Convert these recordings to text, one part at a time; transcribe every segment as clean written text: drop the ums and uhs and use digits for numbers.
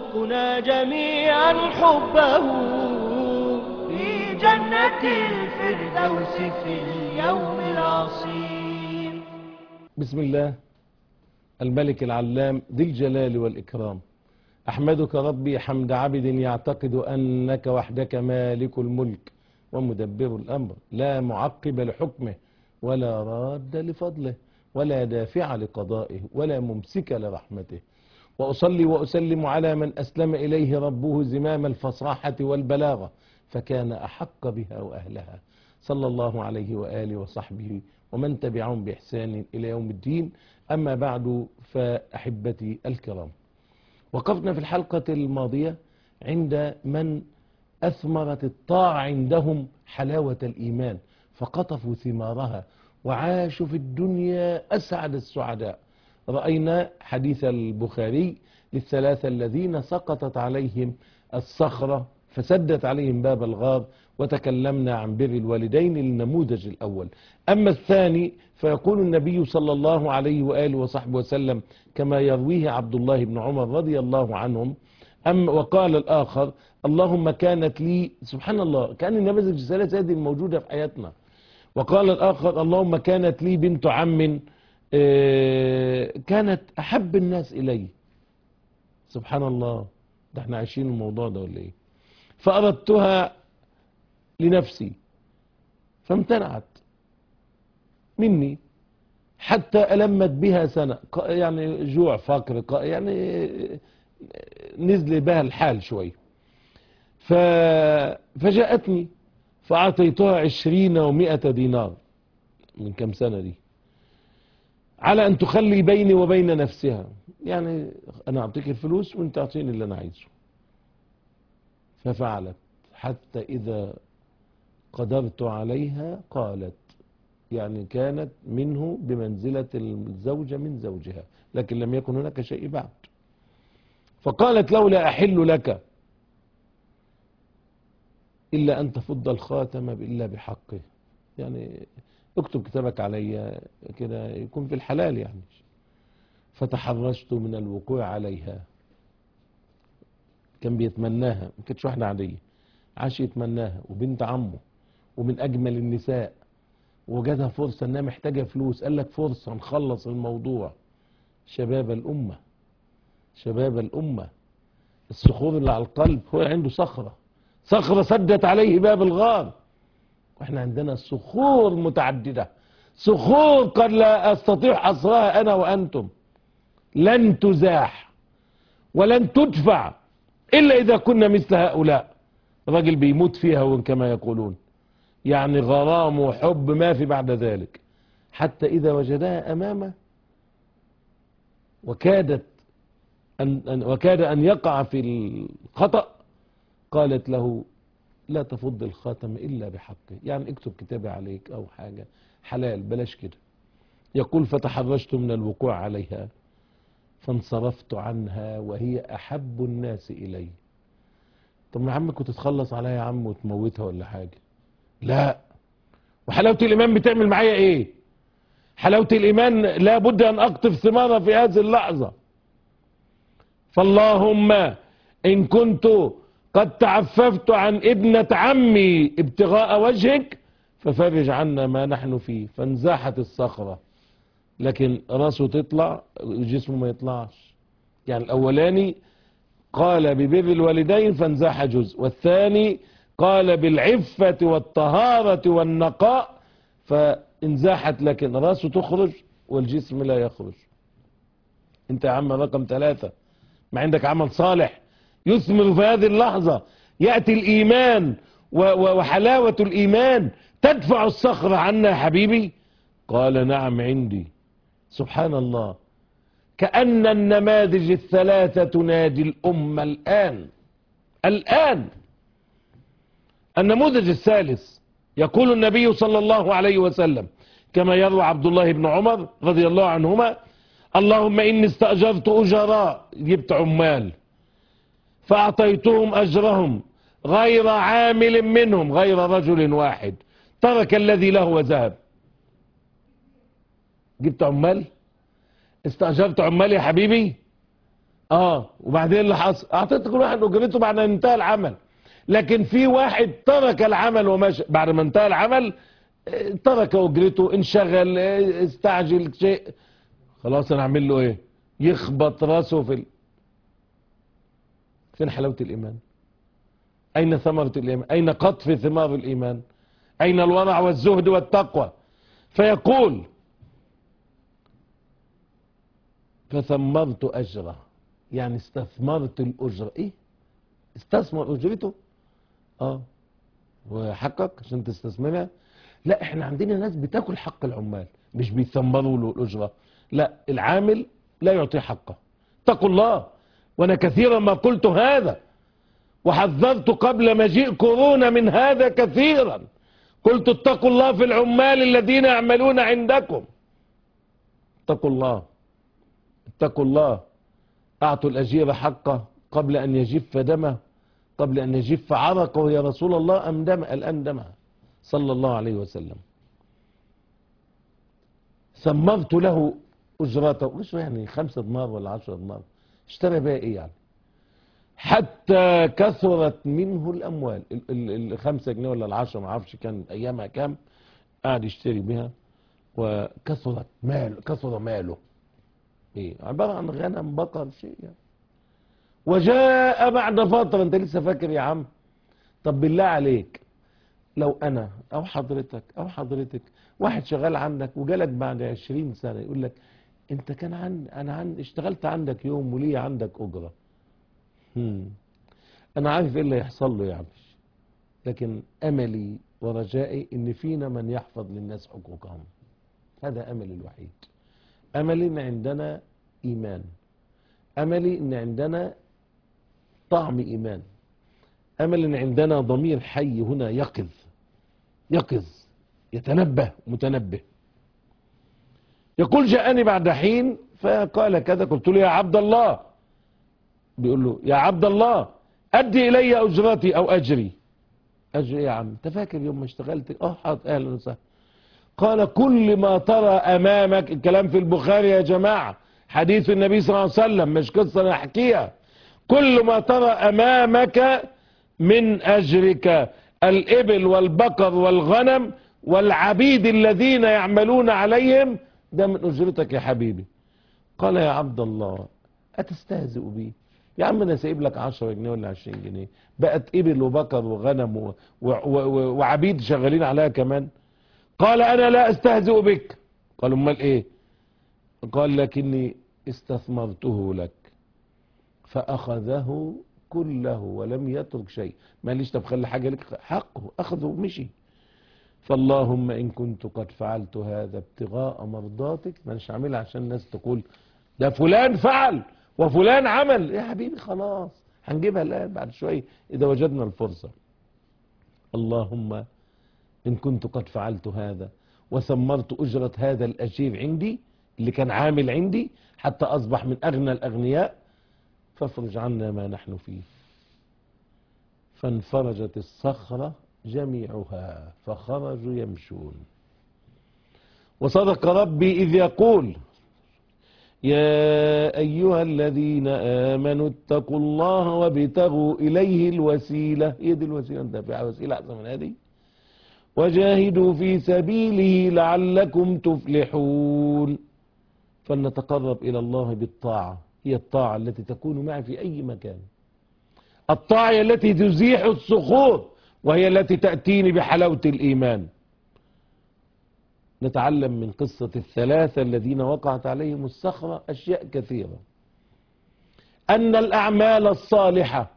نرزقنا جميعا حبه في جنة الفردوس في اليوم العظيم. بسم الله الملك العلام ذي الجلال والإكرام. أحمدك ربي حمد عبد يعتقد أنك وحدك مالك الملك ومدبر الأمر، لا معقب لحكمه ولا راد لفضله ولا دافع لقضائه ولا ممسك لرحمته. وأصلي وأسلم على من أسلم إليه ربه زمام الفصاحة والبلاغة فكان أحق بها وأهلها، صلى الله عليه وآله وصحبه ومن تبعهم بإحسان إلى يوم الدين. أما بعد فأحبتي الكرام، وقفنا في الحلقة الماضية عند من أثمرت الطاعة عندهم حلاوة الإيمان فقطفوا ثمارها وعاشوا في الدنيا أسعد السعداء. رأينا حديث البخاري للثلاثة الذين سقطت عليهم الصخرة فسدت عليهم باب الغار، وتكلمنا عن بر الوالدين النموذج الأول. أما الثاني فيقول النبي صلى الله عليه وآله وصحبه وسلم كما يرويه عبد الله بن عمر رضي الله عنهم، وقال الآخر اللهم كانت لي، سبحان الله كان النماذج الثلاثة هذه الموجودة في حياتنا. وقال الآخر اللهم كانت لي بنت عم كانت أحب الناس إلي. سبحان الله، ده احنا عايشين الموضوع ده ولا ايه؟ فأردتها لنفسي فامتنعت مني حتى ألمت بها سنة، يعني جوع فقر يعني نزل بها الحال شوي. فجاءتني فأعطيتها 20 و100 دينار من كم سنة دي على أن تخلي بيني وبين نفسها، يعني أنا أعطيك الفلوس وأنت أعطيني اللي أنا عايزه. ففعلت حتى إذا قدرت عليها قالت، يعني كانت منه بمنزلة الزوجة من زوجها، لكن لم يكن هناك شيء بعد. فقالت لولا أحل لك إلا أن تفض الخاتم إلا بحقه، يعني اكتب كتابك عليا كده يكون في الحلال يعني. فتحرجت من الوقوع عليها، كان بيتمناها، ما كانتش واحدة عادية، عاش يتمناها وبنت عمه ومن أجمل النساء، وجدها فرصة انها محتاجة فلوس، قال لك فرصة نخلص الموضوع. شباب الأمة، شباب الأمة، الصخور اللي على القلب هو عنده صخرة، صخرة سدت عليه باب الغار، واحنا عندنا صخور متعددة، صخور قد لا أستطيع حصرها أنا وأنتم، لن تزاح ولن تدفع إلا إذا كنا مثل هؤلاء. الراجل بيموت فيها كما يقولون، يعني غرام وحب ما في بعد ذلك، حتى إذا وجدها أمامه وكاد أن يقع في الخطأ قالت له لا تفض الخاتم إلا بحقه، يعني اكتب كتابي عليك أو حاجة حلال بلاش كده. يقول فتحرجت من الوقوع عليها فانصرفت عنها وهي أحب الناس إلي. طب يا عم كنت تتخلص عليها يا عم وتموتها ولا حاجة؟ لا. وحلاوة الإيمان بتعمل معايا إيه؟ حلاوة الإيمان لابد أن أقطف ثمارها في هذه اللحظة. فاللهم إن كنت قد تعففت عن ابنة عمي ابتغاء وجهك ففرج عنا ما نحن فيه. فانزاحت الصخرة، لكن راسه تطلع جسمه ما يطلعش. يعني الأولاني قال ببر الوالدين فانزاح جزء، والثاني قال بالعفة والطهارة والنقاء فانزاحت، لكن راسه تخرج والجسم لا يخرج. انت يا عم رقم 3 ما عندك عمل صالح يثمر في هذه اللحظة، يأتي الإيمان وحلاوة الإيمان تدفع الصخرة عنا يا حبيبي. قال نعم عندي. سبحان الله، كأن النماذج الثلاثة تنادي الأمة الآن. النموذج الثالث يقول النبي صلى الله عليه وسلم كما يروى عبد الله بن عمر رضي الله عنهما اللهم إني استأجرت أجراء، جبت عمال فأعطيتهم أجرهم غير عامل منهم غير رجل واحد ترك الذي له وذهب. جبت عمال، استأجرت عمال يا حبيبي وبعدين اللي حصل اعطيت كل واحد اجرته بعد ان انتهى العمل. لكن في واحد ترك العمل ومشى بعد ما انتهى العمل، ترك اجرته، انشغل، استعجل شيء، خلاص انا اعمل له ايه؟ يخبط راسه فين حلاوة الايمان؟ اين ثمرة الايمان؟ اين قطف ثمار الايمان؟ اين الورع والزهد والتقوى؟ فيقول فثمرت اجره، يعني استثمرت الاجره. ايه استثمر اجرته؟ وحقك عشان تستثمرها. لا، احنا عندنا ناس بتاكل حق العمال، مش بيثمروا له الاجره. لا، العامل لا يعطيه حقه. اتقوا الله. وانا كثيرا ما قلت هذا، وحذرت قبل مجيء كورونا من هذا كثيرا. قلت اتقوا الله في العمال الذين يعملون عندكم. اتقوا الله، اتقوا الله. اعطوا الاجير حقه قبل ان يجف دمه، قبل ان يجف عرقه يا رسول الله، ام دم الان دمه صلى الله عليه وسلم. ثمرت له اجرته، مش يعني 5 دينار ولا 10 دينار، اشترى بها ايه يعني؟ حتى كثرت منه الاموال، ال5 جنيه ولا ال10 ما اعرفش كان ايامها كام، قاعد يشتري بها، وكثرت ماله، كثر ماله. ايه؟ عباره عن غنم، بقر، شيء يعني. وجاء بعد فتره، انت لسه فاكر يا عم؟ طب بالله عليك، لو انا او حضرتك او حضرتك واحد شغال عندك وجالك بعد 20 سنه يقول لك انت كان انا اشتغلت عندك يوم وليه عندك اجره. انا عارف ايه اللي هيحصل له يعني، لكن املي ورجائي ان فينا من يحفظ للناس حقوقهم. هذا املي الوحيد. املي ان عندنا ايمان، املي ان عندنا طعم ايمان، امل ان عندنا ضمير حي هنا يقظ يتنبه متنبه. يقول جاءني بعد حين فقال كذا، قلت له يا عبد الله، بيقول له يا عبد الله ادي الي اجرتي او اجري. اجري يا عم؟ انت فاكر يوم ما اشتغلت؟ حاضر، اهلا وسهلا. قال كل ما ترى امامك، الكلام في البخاري يا جماعه، حديث النبي صلى الله عليه وسلم، مش قصه انا احكيها. كل ما ترى امامك من اجرك، الابل والبقر والغنم والعبيد الذين يعملون عليهم، ده من اجرتك يا حبيبي. قال يا عبد الله اتستهزئ بي؟ يا عم انا سايب لك 10 جنيه ولا 20 جنيه، بقت ابل وبقر وغنم وعبيد شغالين عليها كمان. قال انا لا استهزئ بك. قال امال ايه؟ قال لكني استثمرته لك. فاخذه كله ولم يترك شيء. ماليش طب خلي حاجه لك، حقه اخذه ومشي. فاللهم ان كنت قد فعلت هذا ابتغاء مرضاتك، مش عاملها عشان الناس تقول ده فلان فعل وفلان عمل. يا حبيبي خلاص هنجيبها الان بعد شويه اذا وجدنا الفرصه. اللهم ان كنت قد فعلت هذا وثمرت اجره هذا الاجير عندي اللي كان عامل عندي حتى اصبح من اغنى الاغنياء، فافرج عنا ما نحن فيه. فانفرجت الصخرة جميعها فخرجوا يمشون. وصدق ربي إذ يقول يا أيها الذين آمنوا اتقوا الله وابتغوا إليه الوسيلة. هي دي الوسيلة، انت في وسيلة أحسن من هذه؟ وجاهدوا في سبيله لعلكم تفلحون. فلنتقرب إلى الله بالطاعة، هي الطاعة التي تكون معي في أي مكان، الطاعة التي تزيح الصخور، وهي التي تأتيني بحلاوة الإيمان. نتعلم من قصة الثلاثة الذين وقعت عليهم الصخرة أشياء كثيرة. أن الأعمال الصالحة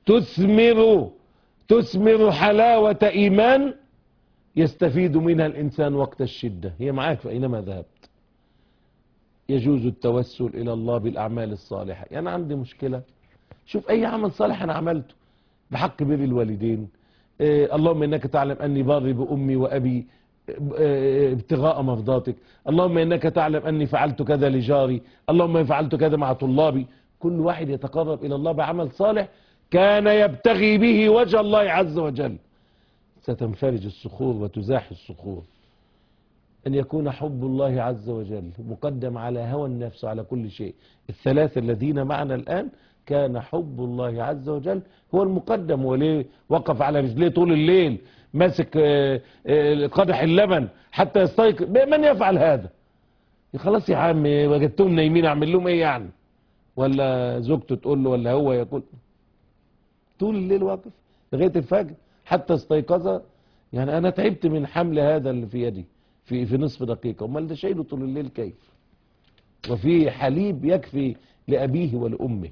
تثمر حلاوة إيمان يستفيد منها الإنسان وقت الشدة، هي معاك فأينما ذهبت. يجوز التوسل إلى الله بالأعمال الصالحة. يعني عندي مشكلة، شوف أي عمل صالح أنا عملته بحق بر الوالدين، اللهم إنك تعلم أني بار بأمي وأبي ابتغاء مرضاتك، اللهم إنك تعلم أني فعلت كذا لجاري، اللهم إن فعلت كذا مع طلابي. كل واحد يتقرب إلى الله بعمل صالح كان يبتغي به وجه الله عز وجل، ستنفرج الصخور وتزاح الصخور. أن يكون حب الله عز وجل مقدم على هوى النفس وعلى كل شيء. الثلاثة الذين معنا الآن كان حب الله عز وجل هو المقدم. وليه وقف على رجليه طول الليل ماسك قدح اللبن حتى يستيقظ؟ من يفعل هذا؟ خلاص يا عم وجدتهم نايمين اعمل لهم ايه يعني؟ ولا زوجته تقول له ولا هو يقول؟ طول الليل واقف لغايه الفجر حتى استيقظ. يعني انا تعبت من حمل هذا اللي في يدي في نصف دقيقه، امال ده شايله طول الليل كيف؟ وفي حليب يكفي لابيه ولامه.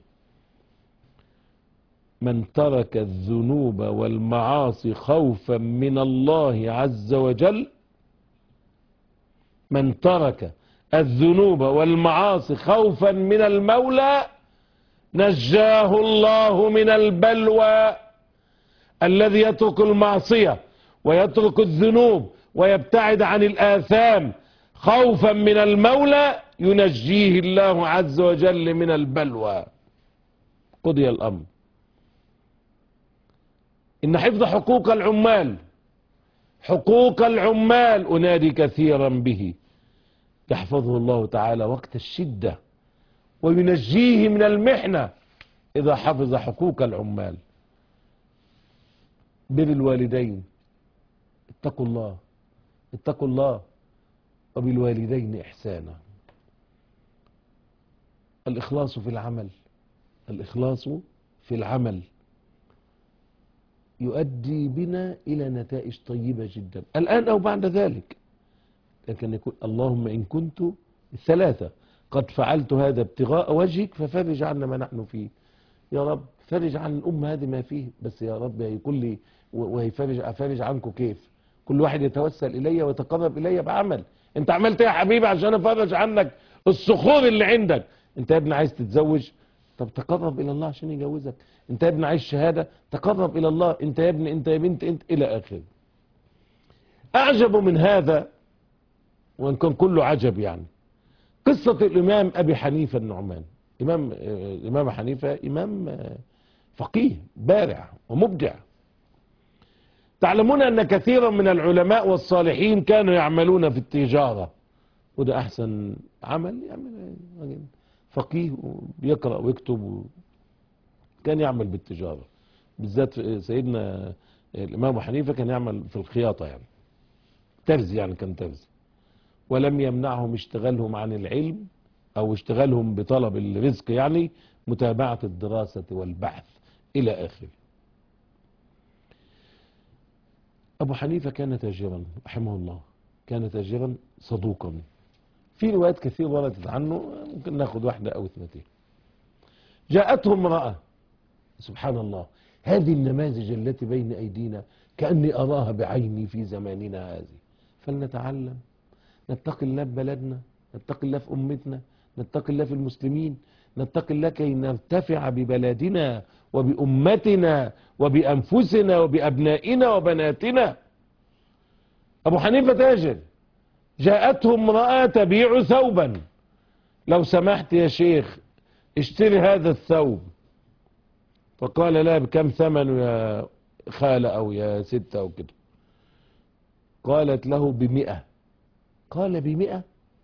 من ترك الذنوب والمعاصي خوفا من الله عز وجل، من ترك الذنوب والمعاصي خوفا من المولى نجاه الله من البلوى. الذي يترك المعصية ويترك الذنوب ويبتعد عن الآثام خوفا من المولى ينجيه الله عز وجل من البلوى. قضي الأمر. إن حفظ حقوق العمال أنادي كثيرا به، يحفظه الله تعالى وقت الشدة وينجيه من المحنة إذا حفظ حقوق العمال. بر الوالدين، اتقوا الله وبالوالدين إحسانا. الإخلاص في العمل يؤدي بنا إلى نتائج طيبة جدا الآن أو بعد ذلك. لكن يقول اللهم إن كنت الثلاثة قد فعلت هذا ابتغاء وجهك ففرج عنا ما نحن فيه. يا رب فرج عن الأم هذه ما فيه، بس يا رب يقول لي أفرج عنكم كيف؟ كل واحد يتوسل إلي ويتقرب إلي بعمل. أنت عملت إيه يا حبيبي عشان أفرج عنك الصخور اللي عندك؟ أنت يا ابني عايز تتزوج؟ طب تقرب إلى الله عشان يجوزك. أنت يا ابني عايز شهادة؟ تقرب إلى الله. أنت يا ابني، أنت يا بنت، أنت إلى آخره. أعجب من هذا وإن كان كله عجب يعني قصة الإمام أبي حنيفة النعمان. الإمام حنيفة إمام فقيه بارع ومبدع. تعلمون أن كثيرا من العلماء والصالحين كانوا يعملون في التجارة، وده أحسن عمل يعمل فقيه وبيقرأ ويكتب، كان يعمل بالتجارة. بالذات سيدنا الإمام حنيفة كان يعمل في الخياطة، يعني ترزي، يعني كان ترزي. ولم يمنعهم اشتغالهم عن العلم أو اشتغالهم بطلب الرزق، يعني متابعة الدراسة والبحث إلى آخره. أبو حنيفة كان تاجرا رحمه الله، كان تاجرا صدوقا. في روايات كثير وردت عنه، ممكن ناخذ واحدة أو اثنتين. جاءته امرأة، سبحان الله، هذه النماذج التي بين أيدينا كأني أراها بعيني في زماننا هذه. فلنتعلم، نتقي الله في بلدنا، نتقي الله في أمتنا، نتقي الله في المسلمين، نتقي الله كي نرتفع ببلدنا وبأمتنا وبأنفسنا وبأبنائنا وبناتنا. أبو حنيفة تاجر، جاءته امرأة تبيع ثوبا، لو سمحت يا شيخ اشتري هذا الثوب. فقال لا، بكم ثمنه يا خالة أو يا ستة أو كده؟ قالت له ب100. قال ب100؟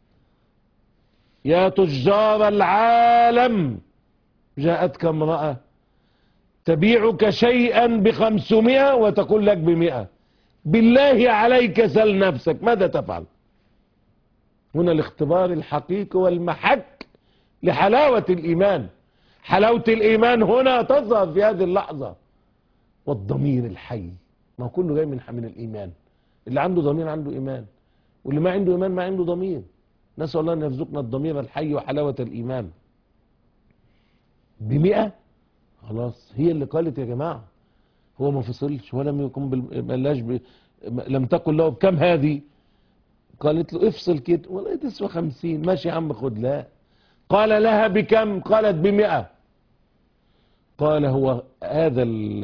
يا تجار العالم، جاءتك امرأة تبيعك شيئا ب500 وتقول لك ب100؟ بالله عليك سل نفسك ماذا تفعل؟ هنا الاختبار الحقيقي والمحك لحلاوة الإيمان. حلاوة الإيمان هنا تظهر في هذه اللحظة. والضمير الحي، ما هو كله جاي من الإيمان. اللي عنده ضمير عنده إيمان، واللي ما عنده إيمان ما عنده ضمير. نسأل الله أن يرزقنا الضمير الحي وحلاوة الإيمان. ب100 خلاص، هي اللي قالت يا جماعة. هو ما فصلش ولم يكن لم تقل له بكم هذه؟ قالت له افصل كده، والله تسوى 50. ماشي يا عم خد. لا، قال لها بكم؟ قالت ب100. قال هو هذا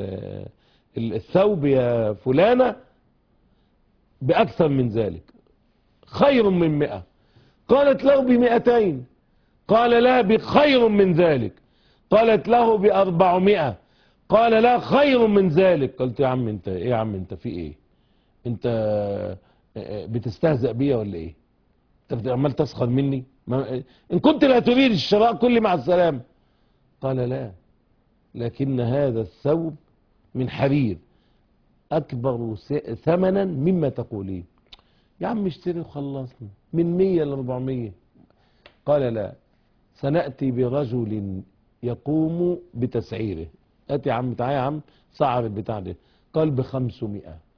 الثوب يا فلانة بأكثر من ذلك، خير من 100. قالت له ب200. قال لا، بخير من ذلك. قالت له ب400. قال لا، خير من ذلك. قلت يا عم انت ايه؟ يا عم انت في ايه؟ انت بتستهزأ بيا ولا ايه؟ انت عمال تسخر مني؟ ان كنت لا تريد الشراء كل مع السلامة. قال لا، لكن هذا الثوب من حرير اكبر ثمنا مما تقولين. يا عم اشتري وخلصنا من 100 ل 400. قال لا، سنأتي برجل يقوم بتسعيره. اتي يا عم، تعالى يا عم سعر البتاع ده. قال ب500.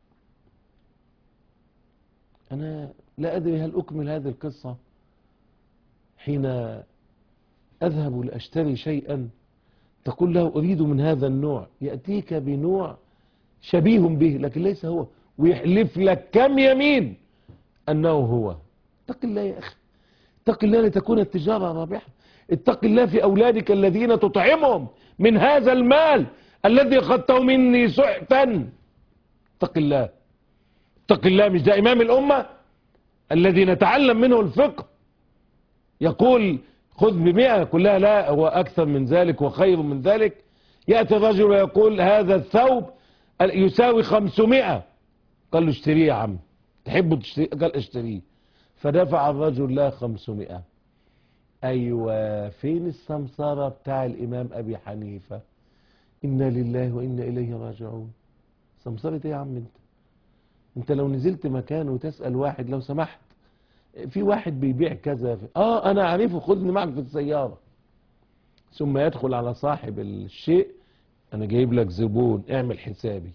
انا لا ادري هل اكمل هذه القصة حين اذهب لاشتري شيئا تقول له اريد من هذا النوع، يأتيك بنوع شبيه به لكن ليس هو، ويحلف لك كم يمين انه هو. اتق الله يا اخي، اتق الله لتكون التجارة رابحة. اتق الله في اولادك الذين تطعمهم من هذا المال الذي اخذته مني سحتا. اتق الله، اتق الله. مش ده امام الامة الذي نتعلم منه الفقه يقول خذ ب100 كلها؟ لا، هو اكثر من ذلك وخير من ذلك. يأتي الرجل ويقول هذا الثوب يساوي 500. قال له اشتريه يا عم، تحبه تشتريه؟ قال اشتريه. فدفع الرجل له 500. ايوه، فين السمسرة بتاع الامام ابي حنيفة؟ انا لله وانا اليه راجعون. سمسرة ايه يا عم انت لو نزلت مكان وتسأل واحد لو سمحت في واحد بيبيع كذا، انا عارفه، خذني معك في السيارة. ثم يدخل على صاحب الشيء، انا جايب لك زبون اعمل حسابي.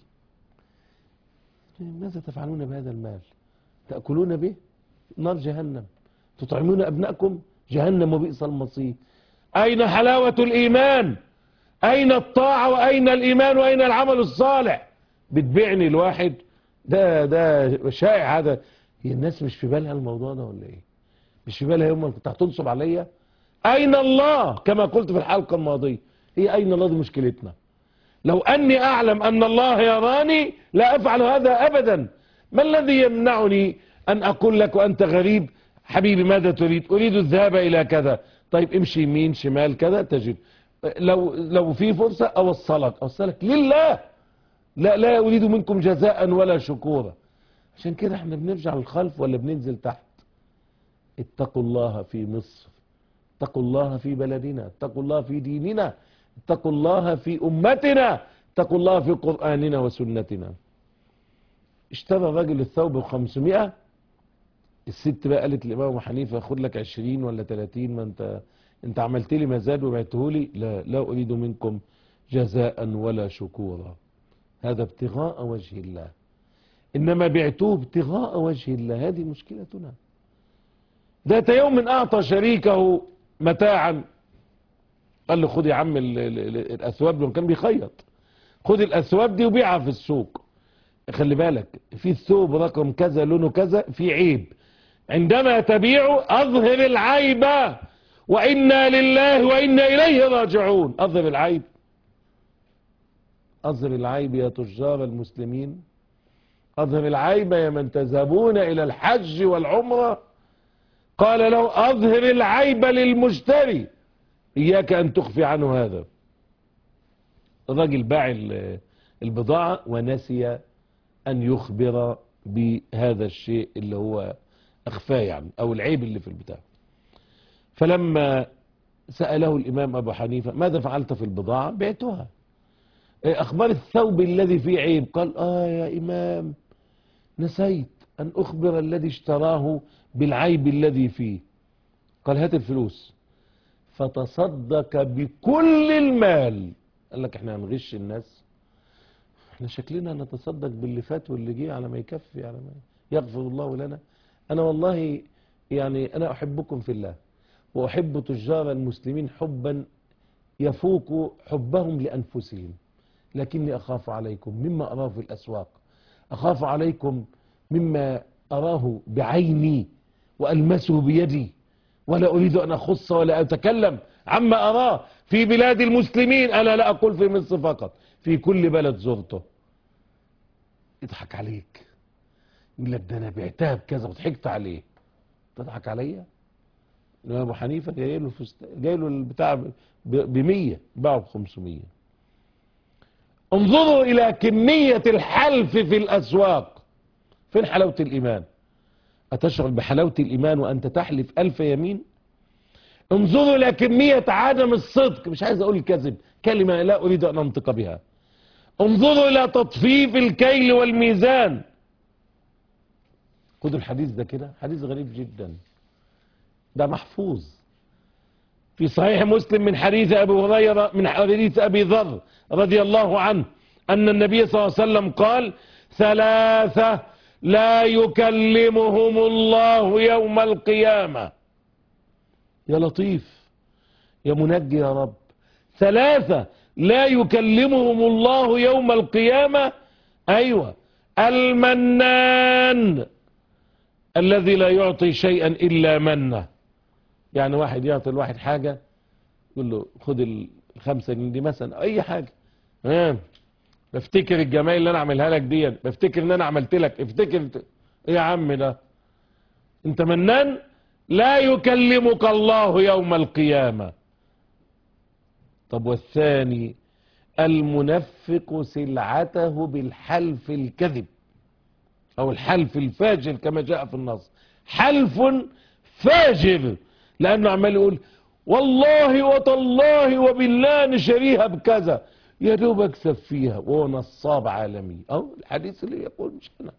ماذا تفعلون بهذا المال؟ تأكلون به نار جهنم، تطعمون ابنائكم جهنم وبئس المصير. اين حلاوة الايمان؟ اين الطاعة واين الايمان واين العمل الصالح؟ بتبيعني الواحد ده شائع هذا. هي الناس مش في بالها الموضوع ده ولا ايه؟ مش في بالها يوم كنت هتنصب عليا؟ اين الله؟ كما قلت في الحلقة الماضية، هي اين الله دي مشكلتنا. لو اني اعلم ان الله يراني لا افعل هذا ابدا. ما الذي يمنعني ان اقول لك وانت غريب حبيبي ماذا تريد؟ اريد الذهاب الى كذا. طيب امشي يمين شمال كذا تجد. لو في فرصة اوصلك لله. لا اريد منكم جزاء ولا شكورا. عشان كده احنا بنرجع للخلف ولا بننزل تحت؟ اتقوا الله في مصر، اتقوا الله في بلدنا، اتقوا الله في ديننا، اتقوا الله في امتنا، اتقوا الله في قرآننا وسنتنا. اشترى الراجل الثوب ب500. الست بقى قالت للامام ابو حنيفه خد لك 20 ولا 30، ما انت عملت لي مزاد وبعته لي. لا اريد منكم جزاء ولا شكورا، هذا ابتغاء وجه الله. انما بعتوه ابتغاء وجه الله، هذه مشكلتنا. ذات يوم اعطى شريكه متاعا، قال له خد يا عم الاثواب، لو كان بيخيط خد الاثواب دي وبيعها في السوق. خلي بالك في الثوب رقم كذا لونه كذا في عيب، عندما تبيعه اظهر العيب، وانا لله وانا اليه راجعون. اظهر العيب، اظهر العيب يا تجار المسلمين، اظهر العيب يا من تذهبون الى الحج والعمرة. قال له اظهر العيب للمشتري، اياك ان تخفي عنه هذا. الراجل باع البضاعة ونسي ان يخبر بهذا الشيء اللي هو اخفاه يعني، او العيب اللي في البتاع. فلما سأله الامام ابو حنيفة ماذا فعلت في البضاعة؟ بعتها. اخبار الثوب الذي فيه عيب؟ قال يا امام نسيت ان اخبر الذي اشتراه بالعيب الذي فيه. قال هات الفلوس. فتصدق بكل المال. قال لك احنا هنغش الناس؟ احنا شكلنا نتصدق باللي فات واللي جه على ما يكفي، على ما يغفر الله لنا. انا والله يعني انا احبكم في الله، واحب تجار المسلمين حبا يفوق حبهم لانفسهم، لكني اخاف عليكم مما اراه في الاسواق، اخاف عليكم مما اراه بعيني والمسه بيدي، ولا اريد ان اخص ولا اتكلم عما اراه في بلاد المسلمين. انا لا اقول في مصر فقط، في كل بلد زرته. يضحك عليك، يقول لك ده انا بعتها بكذا وضحكت عليه. تضحك عليا؟ الامام ابو حنيفه جاي له البتاع ب100 باعه ب500. انظروا الى كمية الحلف في الاسواق. فين حلاوة الايمان؟ أتشعر بحلاوة الإيمان وأنت تحلف 1000 يمين؟ انظروا إلى كمية عدم الصدق، مش عايز أقول الكذب، كلمة لا أريد أن أنطق بها. انظروا إلى تطفيف الكيل والميزان. خدوا الحديث ده كده، حديث غريب جدا، ده محفوظ في صحيح مسلم من حديث أبي هريرة، من حديث أبي ذر رضي الله عنه أن النبي صلى الله عليه وسلم قال: 3 لا يكلمهم الله يوم القيامة. يا لطيف يا منجي يا رب، 3 لا يكلمهم الله يوم القيامة. أيوة، المنان الذي لا يعطي شيئا إلا منه. يعني واحد يعطي الواحد حاجة، يقول له خد 5 جنيه دي مثلا، أي حاجة، بفتكر الجمايل اللي أنا أعملها لك دي، بفتكر إن أنا عملت لك، افتكر إيه يا عم ده؟ أنت منان؟ لا يكلمك الله يوم القيامة. طب والثاني: المنفق سلعته بالحلف الكذب أو الحلف الفاجر كما جاء في النص. حلف فاجر، لأنه عمال يقول والله وتالله وبالله نشريها بكذا، يا دوب اكسب فيها، وهو نصاب عالمي. أو الحديث اللي يقول مش أنا.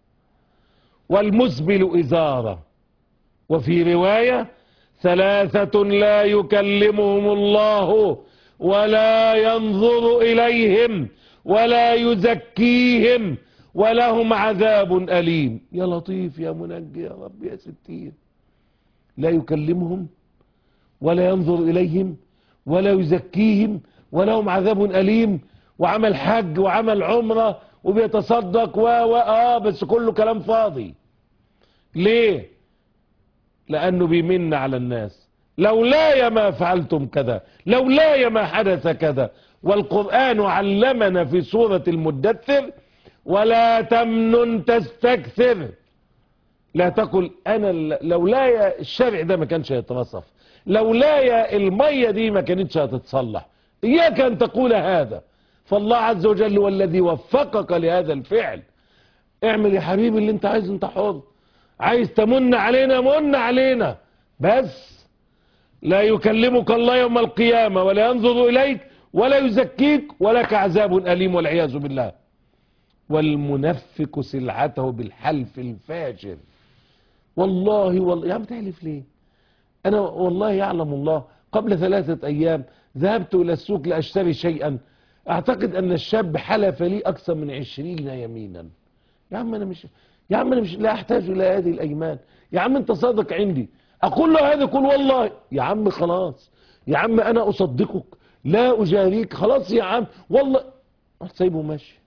والمسبل إزارة. وفي رواية: 3 لا يكلمهم الله ولا ينظر إليهم ولا يزكيهم ولهم عذاب أليم. يا لطيف يا منجي يا رب يا ستير. لا يكلمهم ولا ينظر إليهم ولا يزكيهم ولهم عذاب أليم، وعمل حج وعمل عمرة وبيتصدق بس كله كلام فاضي. ليه؟ لأنه بيمن على الناس. لولاي ما فعلتم كذا، لولاي ما حدث كذا. والقرآن علمنا في سورة المدثر: ولا تمنن تستكثر. لا تقل أنا لولاي الشرع ده ما كانش هيترصف، لولاي المية دي ما كانتش هتتصلح. إياك أن تقول هذا، فالله عز وجل هو الذي وفقك لهذا الفعل. اعمل يا حبيبي اللي انت عايز، انت حر. عايز تمن علينا من علينا، بس لا يكلمك الله يوم القيامة ولا ينظر إليك ولا يزكيك ولك عذاب أليم والعياذ بالله. والمنفق سلعته بالحلف الفاجر. والله يا عم تحلف ليه؟ أنا والله يعلم الله، قبل 3 أيام ذهبت إلى السوق لأشتري شيئا، أعتقد أن الشاب حلف لي أكثر من 20 يمينا. يا عم أنا مش لا أحتاج إلى هذه الأيمان. يا عم أنت صادق عندي، أقول له هذا، قول والله. يا عم خلاص، يا عم أنا أصدقك لا أجاريك، خلاص يا عم والله. سيبه ماشي.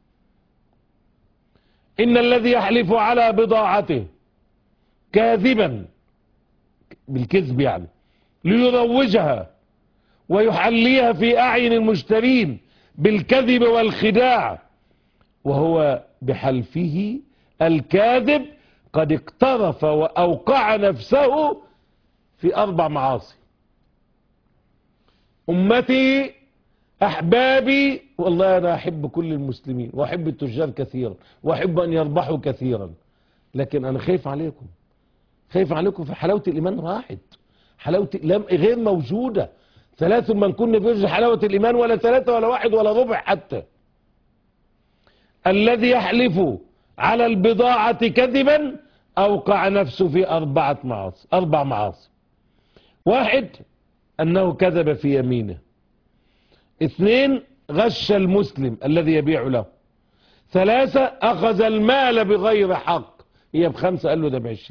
إن الذي يحلف على بضاعته كاذبا، بالكذب يعني، ليروجها ويحليها في أعين المشترين بالكذب والخداع، وهو بحلفه الكاذب قد اقترف وأوقع نفسه في 4 معاصي. أمتي أحبابي، والله أنا أحب كل المسلمين وأحب التجار كثيرا وأحب أن يربحوا كثيرا، لكن أنا خايف عليكم، خايف عليكم. في حلاوة الإيمان راحت، حلاوة الإيمان غير موجودة. 3 من كن في حلاوة الإيمان، ولا 3 ولا 1 ولا ربع حتى. الذي يحلف على البضاعة كذبا أوقع نفسه في 4 معاصي. 1: أنه كذب في يمينه. 2: غش المسلم الذي يبيع له. 3: أخذ المال بغير حق، هي ب5 قال له ده ب20.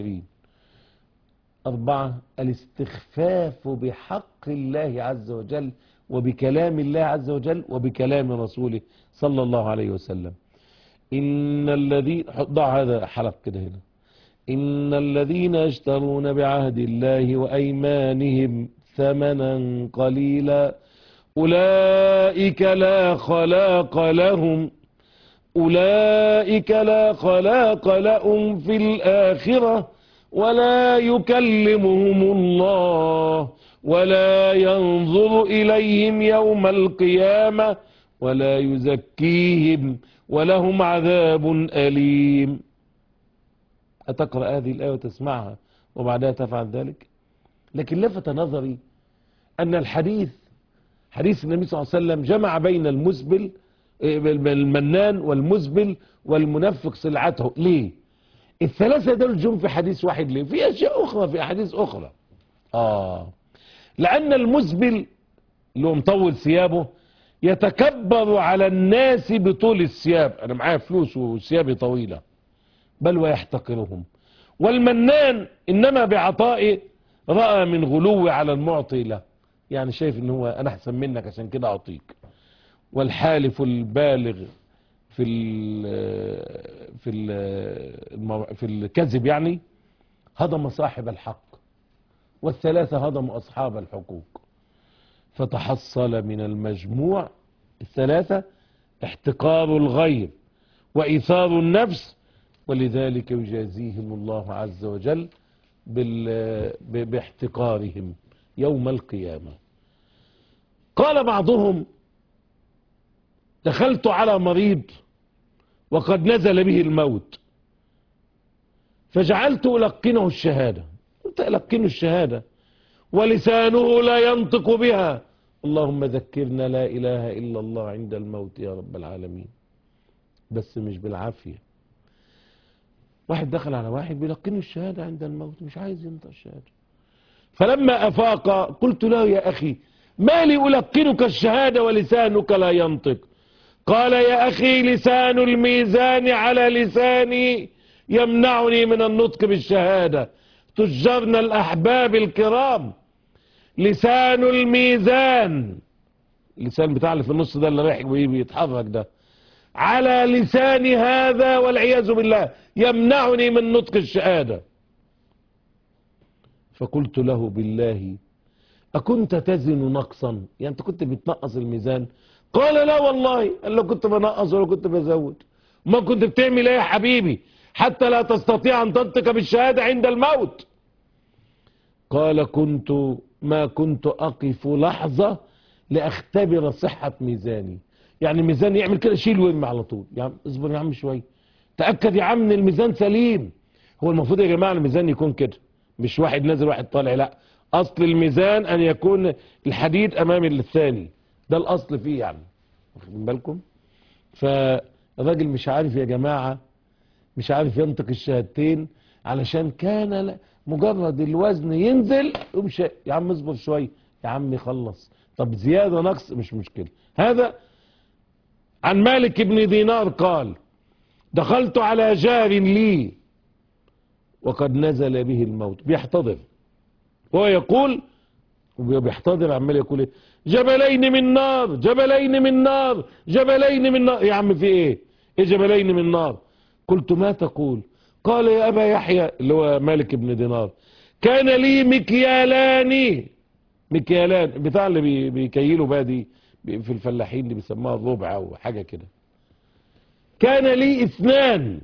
4: الاستخفاف بحق الله عز وجل وبكلام الله عز وجل وبكلام رسوله صلى الله عليه وسلم. إن الذين، ضع هذا حلق كده هنا: إن الذين يشترون بعهد الله وأيمانهم ثمنا قليلا أولئك لا خلاق لهم، أولئك لا خلاق لهم في الآخرة ولا يكلمهم الله ولا ينظر إليهم يوم القيامة ولا يزكيهم ولهم عذاب أليم. أتقرأ هذه الآية وتسمعها وبعدها تفعل ذلك؟ لكن لفت نظري أن الحديث حديث النبي صلى الله عليه وسلم جمع بين المنان والمزبل والمنفق سلعته. ليه؟ الثلاثة دول جم في حديث واحد. ليه؟ في أشياء أخرى في أحاديث أخرى. لأن المزبل اللي هو مطول ثيابه يتكبر على الناس بطول الثياب، أنا معايا فلوس وثيابي طويلة، بل ويحتقرهم. والمنان إنما بعطائه رأى من غلو على المعطي له، يعني شايف إن هو أنا أحسن منك عشان كده أعطيك. والحالف البالغ في الكذب يعني هضم صاحب الحق، والثلاثة هضموا أصحاب الحقوق. فتحصل من المجموع الثلاثة احتقار الغير وإيثار النفس، ولذلك يجازيهم الله عز وجل باحتقارهم يوم القيامة. قال بعضهم: دخلت على مريض وقد نزل به الموت فجعلت ألقنه الشهادة. قلت ألقنه الشهادة ولسانه لا ينطق بها، اللهم ذكرنا لا إله إلا الله عند الموت يا رب العالمين. بس مش بالعافية. واحد دخل على واحد بيلقنه الشهادة عند الموت، مش عايز ينطق الشهادة. فلما أفاق قلت له: يا أخي ما لي ألقنك الشهادة ولسانك لا ينطق؟ قال: يا أخي لسان الميزان على لساني يمنعني من النطق بالشهادة. تجرنا الأحباب الكرام، لسان الميزان، اللسان بتاع اللي في النص ده اللي رايح ويتحرك ده، على لسان هذا والعياذ بالله يمنعني من نطق الشهادة. فقلت له: بالله أكنت تزن نقصا؟ يعني أنت كنت بتنقص الميزان؟ قال: لا والله. قال له: كنت بنقص ولا كنت بزود؟ ما كنت بتعمل ايه يا حبيبي حتى لا تستطيع أن تنطق بالشهادة عند الموت؟ قال: ما كنت أقف لحظة لأختبر صحة ميزاني. يعني ميزان يعمل كده شيل ويرمي على طول. يا عم اصبر يا عم شوية، تأكد يا عم ان الميزان سليم. هو المفروض يا جماعة الميزان يكون كده، مش واحد نازل واحد طالع، لا، أصل الميزان أن يكون الحديد أمام الثاني، ده الأصل فيه يعني، واخدين بالكم؟ فالراجل مش عارف يا جماعة، مش عارف ينطق الشهادتين علشان كان مجرد الوزن ينزل يمشي. يا عم اصبر شوية يا عم خلص، طب زيادة نقص مش مشكلة. هذا عن مالك بن دينار قال: دخلت على جار لي وقد نزل به الموت، بيحتضر وهو يقول، وبيحتضر عمال يقول ايه: جبلين من نار، جبلين من نار، جبلين من نار. يا عم في ايه جبلين من نار؟ قلت: ما تقول؟ قال: يا أبا يحيى، اللي هو مالك بن دينار، كان لي مكيالان، مكيالان بتاع اللي بيكيلوا بقى دي في الفلاحين اللي بيسموها الربع او حاجة كده، كان لي 2،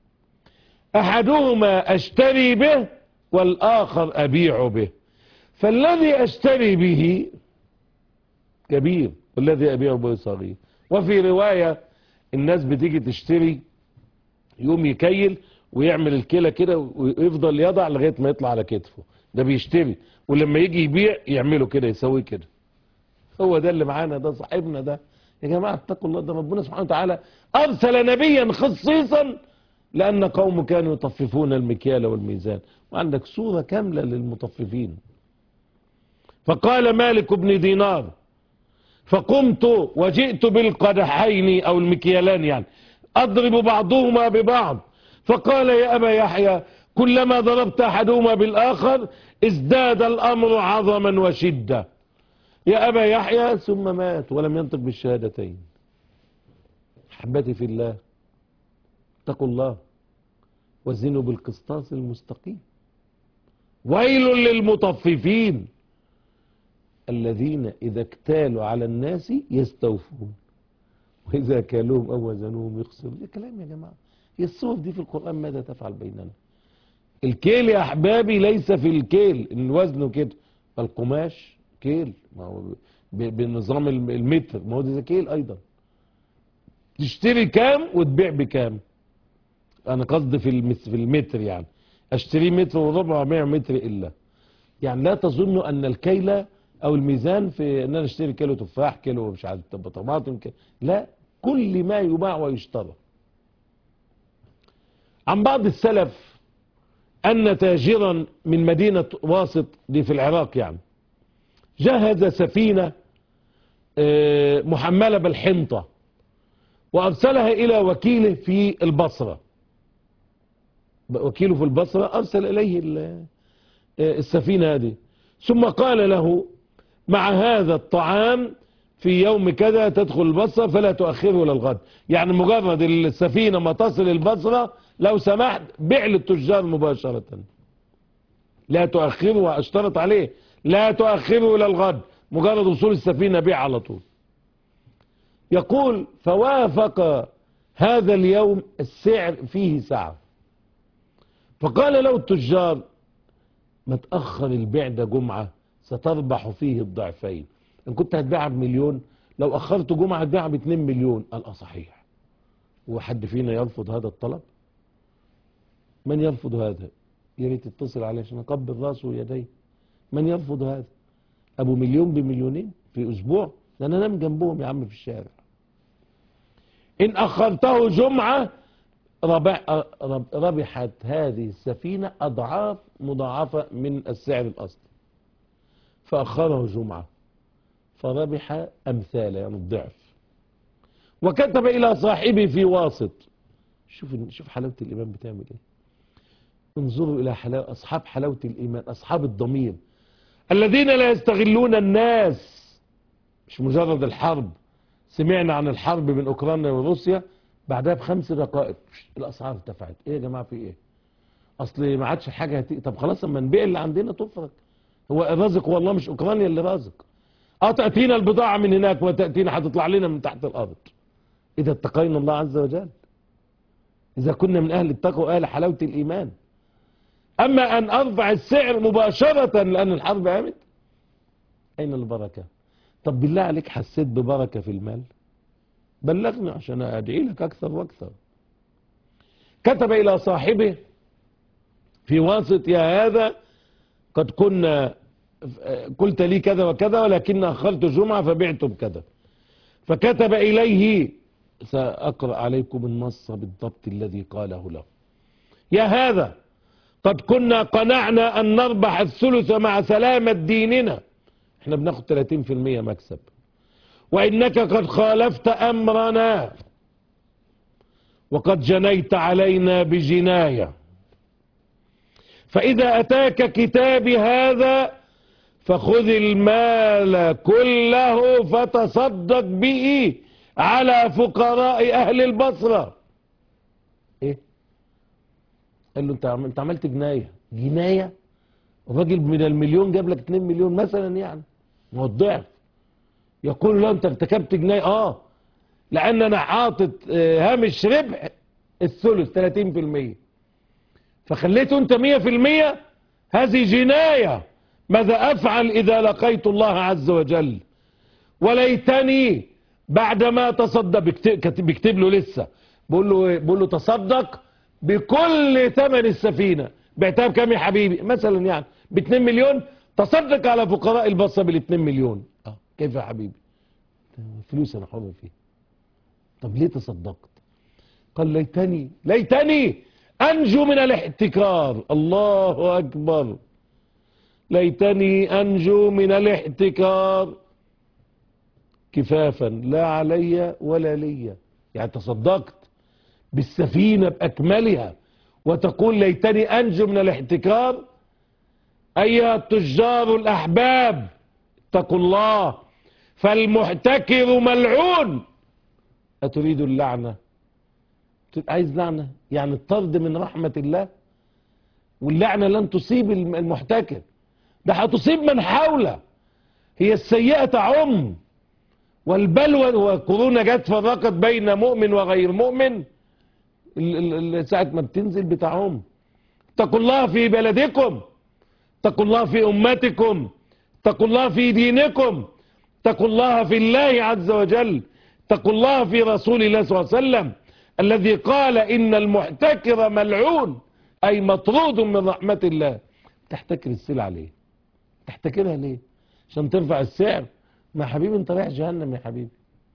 أحدهما أشتري به والآخر أبيع به، فالذي أشتري به كبير والذي أبيع به صغير. وفي رواية الناس بتيجي تشتري يوم يكيل ويعمل الكيلة كده ويفضل يضع لغاية ما يطلع على كتفه، ده بيشتري، ولما يجي يبيع يعمله كده يسويه كده. هو ده اللي معانا، ده صاحبنا ده. يا جماعة اتقوا الله، ده ربنا سبحانه وتعالى أرسل نبيا خصيصا لأن قوم كانوا يطففون المكيال والميزان. وعندك صورة كاملة للمطففين. فقال مالك بن دينار: فقمت وجئت بالقدحين أو المكيالان يعني أضرب بعضهما ببعض. فقال: يا أبا يحيى كلما ضربت أحدهما بالآخر ازداد الأمر عظما وشدة. يا أبا يحيى، ثم مات ولم ينطق بالشهادتين. أحبتي في الله، اتقوا الله وزنوا بالقسطاس المستقيم. ويل للمطففين الذين إذا اكتالوا على الناس يستوفون وإذا كالوهم أو وزنوهم يخسرون. ده كلام يا جماعة. هي الصور دي في القرآن ماذا تفعل بيننا؟ الكيل يا أحبابي ليس في الكيل إن وزنه كده، القماش كيل، ما هو بنظام المتر، ما هو ده كيل أيضا. تشتري كام وتبيع بكام، أنا قصدي في المتر يعني. اشتري متر وربع وبيع متر الا. يعني لا تظنوا ان الكيل او الميزان في ان انا اشتري كيلو تفاح، كيلو مش عارف طماطم، لا، كل ما يباع ويشترى. عن بعض السلف ان تاجرا من مدينة واسط دي في العراق يعني جهز سفينة محملة بالحنطة وارسلها الى وكيله في البصرة. وكيله في البصرة ارسل اليه السفينة هذه، ثم قال له مع هذا الطعام في يوم كذا تدخل البصرة فلا تؤخره للغد. يعني مجرد السفينة ما تصل البصرة لو سمحت بيع للتجار مباشرة، لا تؤخره، واشترط عليه لا تؤخره الى الغد، مجرد وصول السفينة بيع على طول. يقول فوافق هذا اليوم السعر فيه سعر، فقال له التجار ما تأخر البيع ده جمعة ستربح فيه الضعفين. ان كنت هتبيعها ب1,000,000 لو اخرت جمعة هتبيعها ب2,000,000. قال صحيح. هو حد فينا يرفض هذا الطلب؟ من يرفض هذا؟ يا ريت تتصل عليه عشان اقبل راسه ويديه. من يرفض هذا؟ ابو 1,000,000 ب1,000,000 في اسبوع؟ ده انا انام جنبهم يا عم في الشارع. ان اخرته جمعة ربحت هذه السفينة اضعاف مضاعفة من السعر الاصلي، فاخره جمعة فربح امثال يعني الضعف. وكتب الى صاحبه في واسط. شوف حلاوة الايمان بتعمل ايه. انظروا الى اصحاب حلاوة الايمان، اصحاب الضمير الذين لا يستغلون الناس. مش مجرد الحرب، سمعنا عن الحرب بين اوكرانيا وروسيا بعدها ب5 دقائق الاسعار ارتفعت. ايه يا جماعة في ايه؟ اصل ما عادش حاجة طب خلاص اما نبيع اللي عندنا تفرج. هو الرازق والله مش اوكرانيا اللي رازق. تأتينا البضاعة من هناك وتأتينا هتطلع لنا من تحت الارض. اذا اتقينا الله عز وجل، اذا كنا من اهل التقوى اهل حلاوة الايمان. اما ان ارفع السعر مباشرة لان الحرب قامت، اين البركة؟ طب بالله عليك حسيت ببركة في المال؟ بلغني عشان ادعي لك اكثر واكثر. كتب الى صاحبه في واسط يا هذا قد كنا قلت لي كذا وكذا ولكن اخرت جمعة فبعت بكذا. فكتب اليه، ساقرأ عليكم النص بالضبط الذي قاله له. يا هذا قد كنا قنعنا ان نربح الثلث مع سلامة ديننا، احنا بناخد 30% مكسب، وانك قد خالفت امرنا وقد جنيت علينا بجناية، فاذا اتاك كتابي هذا فخذ المال كله فتصدق به على فقراء اهل البصرة. ايه؟ قال له انت عملت جناية. الراجل من 1,000,000 جاب لك 2,000,000 مثلا، يعني ما هو الضعف. يقول له انت ارتكبت جناية. لان انا حاطط هامش ربح الثلث 30%، فخليته انت 100%. هذه جناية. ماذا افعل اذا لقيت الله عز وجل؟ وليتني بعدما تصدق، بيكتب له لسه، بقول له تصدق بكل ثمن السفينة. بعتها بكام يا حبيبي؟ مثلا يعني ب2,000,000. تصدق على فقراء البصرة بال2,000,000. كيف يا حبيبي؟ فلوس انا حر فيها. طب ليه تصدقت؟ قال ليتني انجو من الاحتكار. الله اكبر. ليتني انجو من الاحتكار كفافا لا علي ولا لي. يعني تصدقت بالسفينة باكملها وتقول ليتني انجو من الاحتكار. ايها التجار الاحباب اتقوا الله، فالمحتكر ملعون. اتريد اللعنة؟ عايز لعنة؟ يعني الطرد من رحمة الله. واللعنة لن تصيب المحتكر، ده هتصيب من حوله. هي السيئة تعم، والبلوى وكورونا جت فرقت بين مؤمن وغير مؤمن. ساعة ما بتنزل بتعم. اتقوا الله في بلدكم، اتقوا الله في امتكم، اتقوا الله في دينكم، اتقوا الله في الله عز وجل، اتقوا الله في رسول الله صلى الله عليه وسلم الذي قال ان المحتكر ملعون. أي مطرود من رحمة الله. تحتكر السلعة ليه؟ تحتكرها ليه؟ عشان ترفع السعر؟ ما حبيبي انت رايح جهنم يا حبيبي.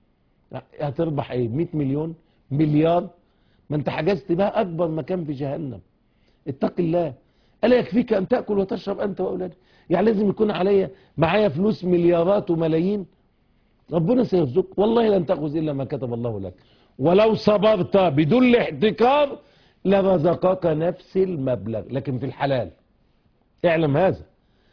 هتربح ايه؟ 100 مليون؟ مليار؟ ما انت حجزت بقى اكبر مكان في جهنم. اتق الله. ألا يكفيك أن تأكل وتشرب أنت وأولادك؟ يعني لازم يكون معايا فلوس مليارات وملايين؟ ربنا سيرزقك، والله لن تأخذ إلا ما كتب الله لك، ولو صبرت بدون الاحتكار لرزقك نفس المبلغ، لكن في الحلال. اعلم هذا.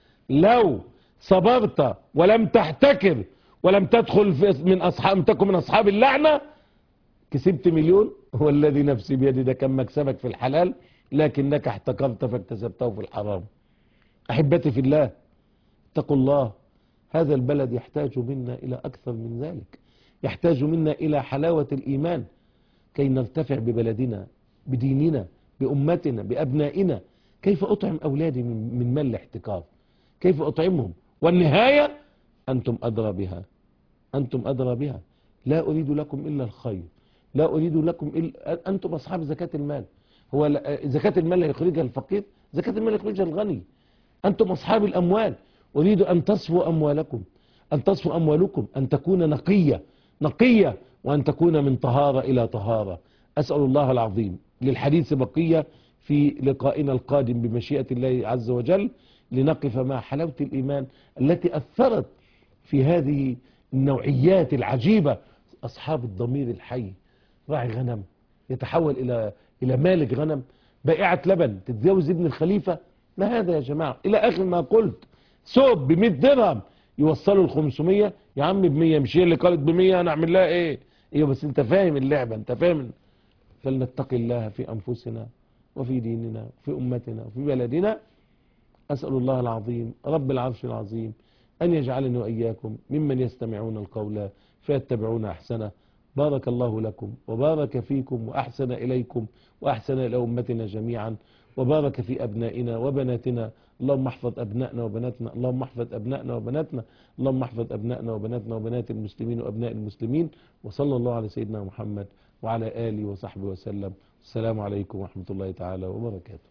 لو صبرت ولم تحتكر ولم تدخل تكن من أصحاب اللعنة، كسبت مليون، هو الذي نفسي بيدي، ده كان مكسبك في الحلال، لكنك احتكرت فاكتسبته في الحرام. أحبتي في الله، اتقوا الله. هذا البلد يحتاج منا إلى أكثر من ذلك، يحتاج منا إلى حلاوة الإيمان كي نرتفع ببلدنا، بديننا، بأمتنا، بأبنائنا. كيف أطعم أولادي من مال الاحتكار؟ كيف أطعمهم؟ والنهاية أنتم أدرى بها، أنتم أدرى بها. لا أريد لكم إلا الخير، لا أريد لكم إلا أنتم أصحاب زكاة المال. هو زكاة المال يخرجها الفقير؟ زكاة المال يخرجها الغني. أنتم أصحاب الأموال، أريد أن تصفوا أموالكم، أن تصفوا أموالكم، أن تكون نقية نقية، وأن تكون من طهارة إلى طهارة. أسأل الله العظيم. للحديث بقية في لقائنا القادم بمشيئة الله عز وجل، لنقف مع حلاوة الإيمان التي أثرت في هذه النوعيات العجيبة. أصحاب الضمير الحي، راعي غنم يتحول إلى مالك غنم، بائعة لبن تتجوز ابن الخليفة. ما هذا يا جماعة؟ إلى آخر ما قلت. ثوب ب100 درهم يوصلوا ال500. يا عم ب100، مش هي اللي قالت ب100، أنا أعمل لها إيه؟ إيوه بس أنت فاهم اللعبة، أنت فاهم. فلنتقي الله في أنفسنا وفي ديننا وفي أمتنا وفي بلدنا. أسأل الله العظيم رب العرش العظيم أن يجعلني وإياكم ممن يستمعون القول فيتبعون أحسنه. بارك الله لكم وبارك فيكم وأحسن إليكم وأحسن إلى أمتنا جميعا، وبارك في أبنائنا وبناتنا. اللهم احفظ أبنائنا وبناتنا، اللهم احفظ أبنائنا وبناتنا، اللهم احفظ أبنائنا وبناتنا وبنات المسلمين وأبناء المسلمين. وصلى الله على سيدنا محمد وعلى آله وصحبه وسلم. السلام عليكم ورحمة الله تعالى وبركاته.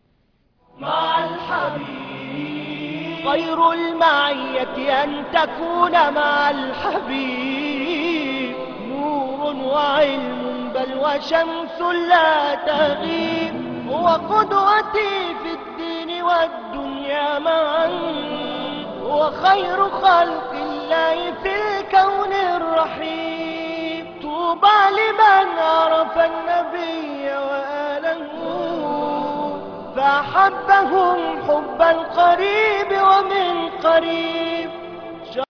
مع الحبيب خير المعية أن تكون مع الحبيب، نور وعلم بل وشمس لا تغيب، هو قدوتي في الدين والدنيا معا، هو خير خلق الله في الكون الرحيم. طوبى لمن عرف النبي وآله فأحبهم حب القريب ومن قريب.